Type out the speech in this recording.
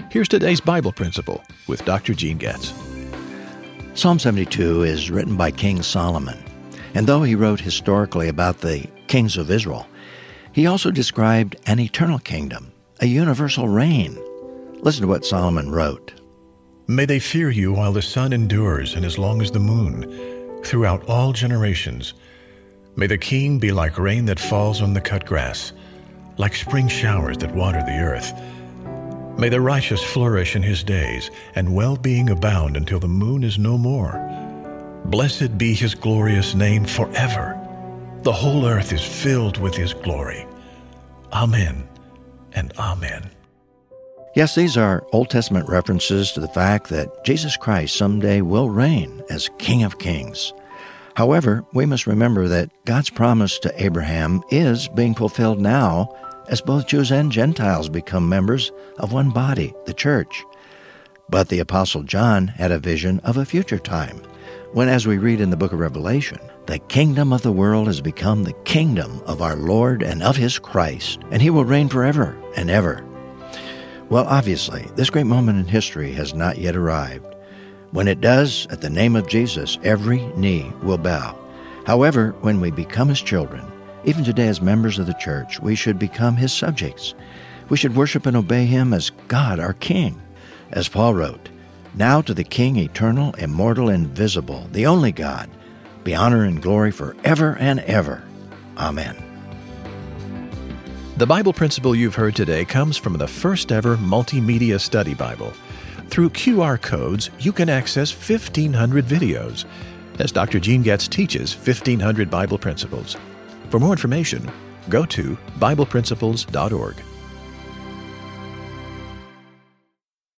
Here's today's Bible principle with Dr. Gene Getz. Psalm 72 is written by King Solomon, and though he wrote historically about the kings of Israel, he also described an eternal kingdom, a universal reign. Listen to what Solomon wrote. May they fear you while the sun endures and as long as the moon, throughout all generations. May the king be like rain that falls on the cut grass, like spring showers that water the earth. May the righteous flourish in his days, and well-being abound until the moon is no more. Blessed be his glorious name forever. The whole earth is filled with his glory. Amen and amen. Yes, these are Old Testament references to the fact that Jesus Christ someday will reign as King of Kings. However, we must remember that God's promise to Abraham is being fulfilled now as both Jews and Gentiles become members of one body, the church. But the Apostle John had a vision of a future time, when, as we read in the book of Revelation, the kingdom of the world has become the kingdom of our Lord and of his Christ, and he will reign forever and ever. Well, obviously, this great moment in history has not yet arrived. When it does, at the name of Jesus, every knee will bow. However, when we become his children, even today as members of the church, we should become his subjects. We should worship and obey him as God, our King. As Paul wrote, "Now to the King, eternal, immortal, invisible, the only God, be honor and glory forever and ever. Amen." The Bible principle you've heard today comes from the first ever multimedia study Bible. Through QR codes, you can access 1,500 videos as Dr. Gene Getz teaches 1,500 Bible principles. For more information, go to BiblePrinciples.org.